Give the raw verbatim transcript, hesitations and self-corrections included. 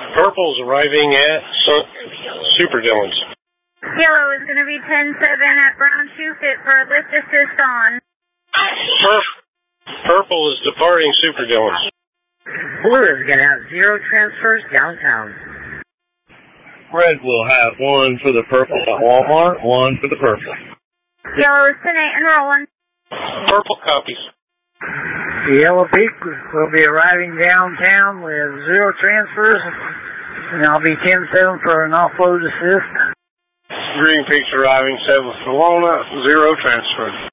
Purple's arriving at Super Dillon's. Yellow is going to be ten seven at Brown Shoe Fit for a lift assist on. Pur- Purple is departing Super Dillon's. Blue is going to have zero transfers downtown. Red will have one for the purple at Walmart, one for the purple. Yellow is ten eight and rolling. Purple copies. The Yellow Peak will be arriving downtown with zero transfers, and I'll be ten seven for an offload assist. Green Peak's arriving seven for Walnut, zero transfers.